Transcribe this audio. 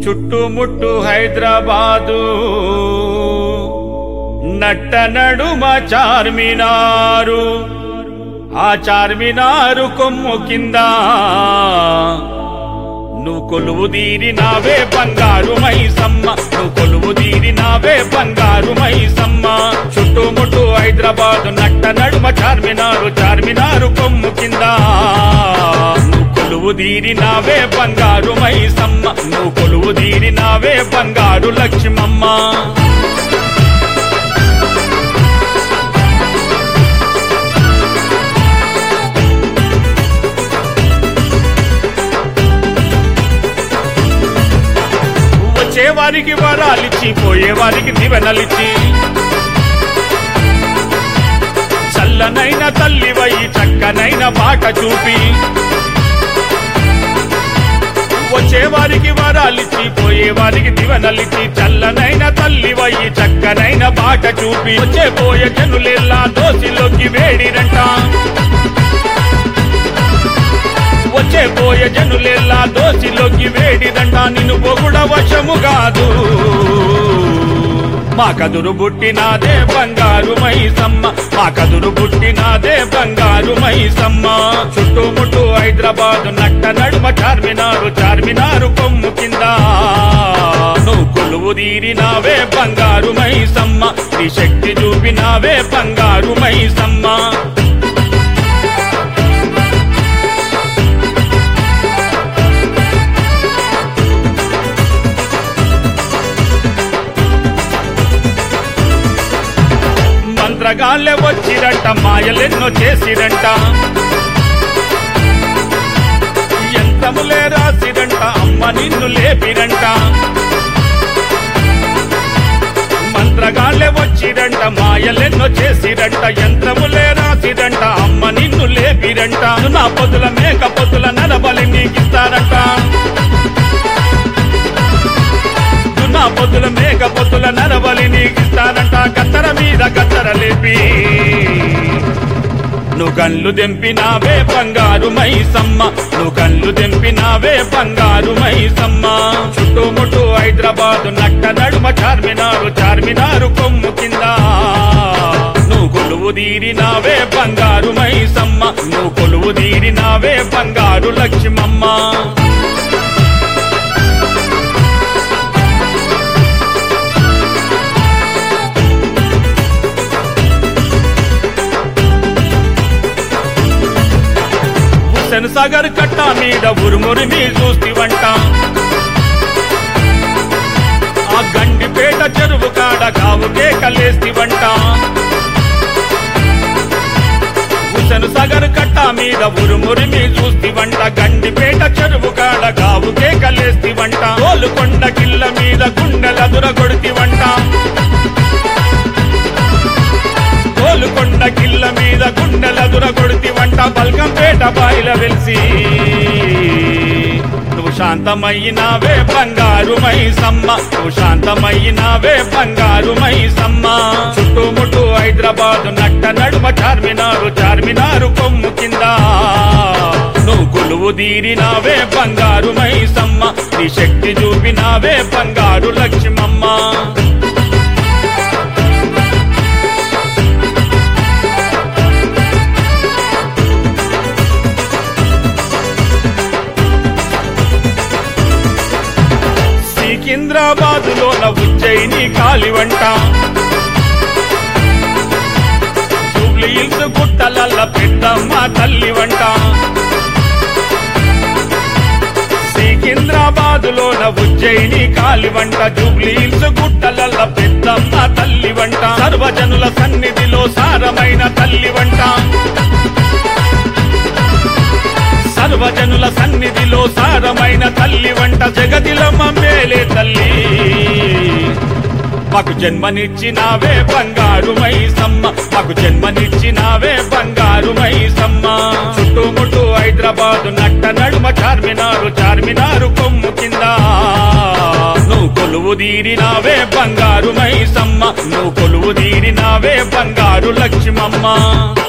చుట్టుముట్టు హైదరాబాదు నట్ట నడుమ చార్మినారు, ఆ చార్మినారు కొమ్ము కింద నువ్వు కొలువు తీరినావే బంగారు మైసమ్మ, నువ్వు కొలువు తీరినావే బంగారు మైసమ్మ. చుట్టుముట్టు హైదరాబాదు నట్ట నడుమ చార్మినారు, చార్మినారు కొమ్ము కింద నువ్వు కొలువు తీరినావే బంగారు మైసమ్మ, నువ్వు కొలువు తీరినావే బంగారు లక్ష్మమ్మ. వచ్చేవారికి వరాలిచ్చి పోయేవారికి దివెనలిచ్చి చల్లనైన తల్లివై చక్కనైన బాట చూపి, వచ్చేవారికి వరాలిచ్చి పోయేవారికి దివెనలిచ్చి చల్లనైన తల్లివై చక్కనైన బాట చూపి, వచ్చే పోయే జనులెల్లా దోసిలోకి వేడిరంట, వచ్చే పోయే జనులెల్లా దోసిలోకి వేడిదంట. నిన్ను పొగుడ వశము కాదు, మా కదురు పుట్టినాదే బంగారు మైసమ్మ, మా కదురు పుట్టినాదే బంగారు మైసమ్మ. చుట్టుముట్టు హైదరాబాదు నట్ట నడుమ చార్మినారు, చార్మినారు కొమ్ము కింద నువ్వు కొలువు తీరినావే బంగారు మైసమ్మ, నీ శక్తి చూపినావే బంగారు మైసమ్మ. మంత్రగాళ్ళే వచ్చిరంట, మాయలెన్నో చేసిరంట, యంత్రములే రాసిరంట, అమ్మ నిన్ను లేపిరంట. మంత్రగాళ్ళే వచ్చిరంట, మాయలెన్నో చేసిరంట, యంత్రములే రాసిరంట, అమ్మ నిన్ను లేపిరంట. నా పొద్దుల మేక పొద్దుల నరబలి నీకిస్తారంట, నా పొద్దుల మేక పొద్దుల నరబలి నీకిస్తారంట. కత్తర మీద కత్తర లేపి నువ్వు కళ్ళు దెంపినావే బంగారు మైసమ్మ, నువ్వు కళ్ళు దెంపినావే బంగారు మైసమ్మ. చుట్టుముట్టు హైదరాబాదు నట్ట నడుమ చార్మినారు, చార్మినారు కొమ్ము కింద నువ్వు కొలువు తీరినావే బంగారు మైసమ్మ, నువ్వు కొలువు తీరినావే బంగారు లక్ష్మమ్మ. సాగర్ కట్ట మీద ఉరుమురిని చూస్తివంట, ఆ గండిపేట చెరువు కాడ కావుకే కలేస్తివంట. హుసేన్ సాగర్ కట్ట మీద ఉరుమురిని చూస్తివంట, గండిపేట చెరువు కాడ కావుకే కలేస్తివంట. గోలుకొండ కిల్ల మీద గుండెలదుర కొడితివంట, గోలుకొండ కిల్ల మీద గుండెలదుర కొడితివంట. బల్కంపేట బాయిల వెలిసి నువ్వు శాంతమయ్యినావే బంగారు మైసమ్మ, నువ్వు శాంతమయ్యినావే బంగారు మైసమ్మ. చుట్టుముట్టు హైదరాబాదు నట్ట నడుమ చార్మినారు, చార్మినారు కొమ్ము కింద నువ్వు కొలువు తీరినావే బంగారు మైసమ్మ, నీ శక్తి చూపినావే బంగారు లక్ష్మమ్మ. సికింద్రాబాదులోన ఉజ్జయిని కాలివంట, జూబ్లీ హిల్స్ గుట్టలల్ల పెద్దమ్మ తల్లివంట. సికింద్రాబాదులోన ఉజ్జయిని కాలివంట, జూబ్లీ హిల్స్ గుట్టలల్ల పెద్దమ్మ తల్లివంట. సర్వజనుల సన్నిధిలో సారమైన తల్లివంట, సర్వజనుల సన్నిధిలో సారమైన తల్లి వంట. జగతిలమ్మ మేలే తల్లి, మాకు జన్మనిచ్చినావే బంగారు మైసమ్మ, మాకు జన్మనిచ్చినావే బంగారు మైసమ్మ. చుట్టుముట్టు హైదరాబాదు నట్ట నడుమ చార్మినారు, చార్మినారు కొమ్ము కింద నువ్వు కొలువు తీరినావే బంగారు మైసమ్మ, నువ్వు కొలువు తీరినావే బంగారు లక్ష్మమ్మ.